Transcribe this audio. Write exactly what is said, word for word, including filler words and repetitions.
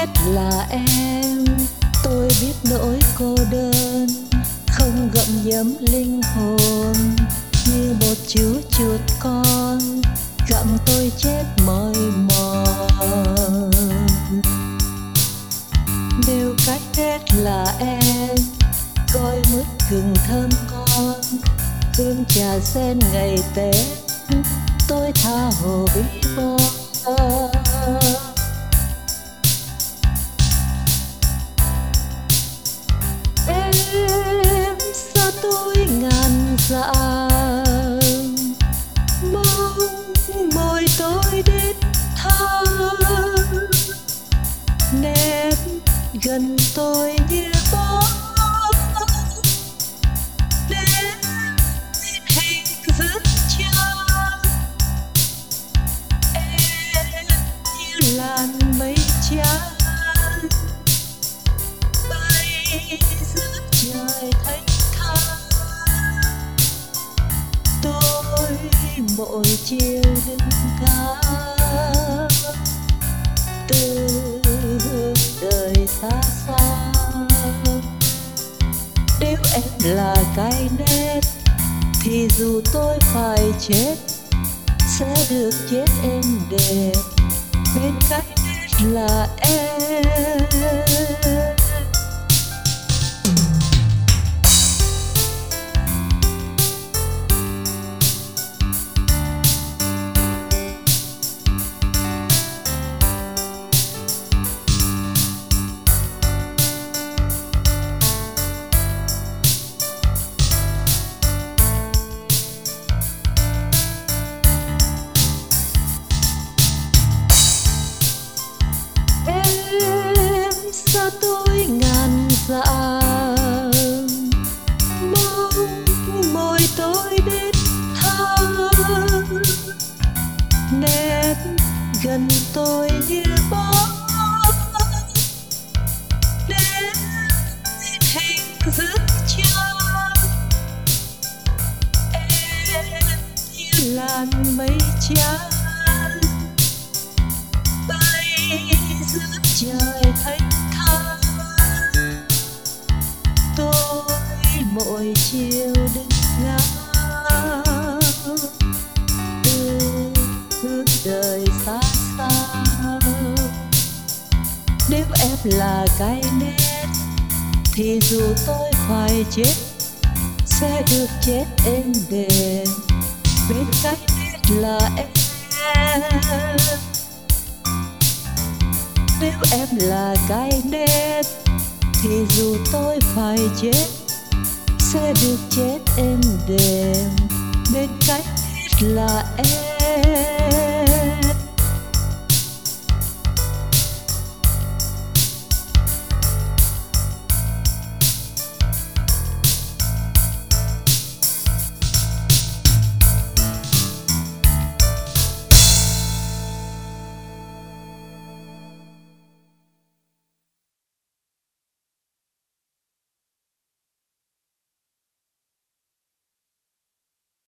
nét là em, tôi biết nỗi cô đơn không gặm nhấm linh hồn, như một chú chuột con gặm tôi chết mỏi mòn. Nếu cách nét là em, gói mứt gừng thơm ngon, hương trà sen ngày Tết, tôi tha hồ biết bo. Em xa tôi ngàn dặm, mong môi tôi đít tha, nét gần tôi như bó, nét hình rất trắng. Em như làn mây trắng bay giữa trời thanh thang, tôi mỗi chiều đứng ngắm từ hướng đời xa xa. Nếu em là cái nét thì dù tôi phải chết sẽ được chết êm đẹp, bên cái nét là em. Xa tôi ngàn dặm, mong môi tôi đít tha, nét gần tôi như bó, nét hình rất trắng. Em như làn mây trắng bay giữa trời thanh thang, tôi mỗi chiều đứng ngắm từ hướng đời xa xa. Nếu em là cái nét thì dù tôi phải chết sẽ được chết êm đềm, bên cái nét là em. Nếu em là cái nét thì dù tôi phải chết sẽ được chết êm đềm, bên cái nét là em.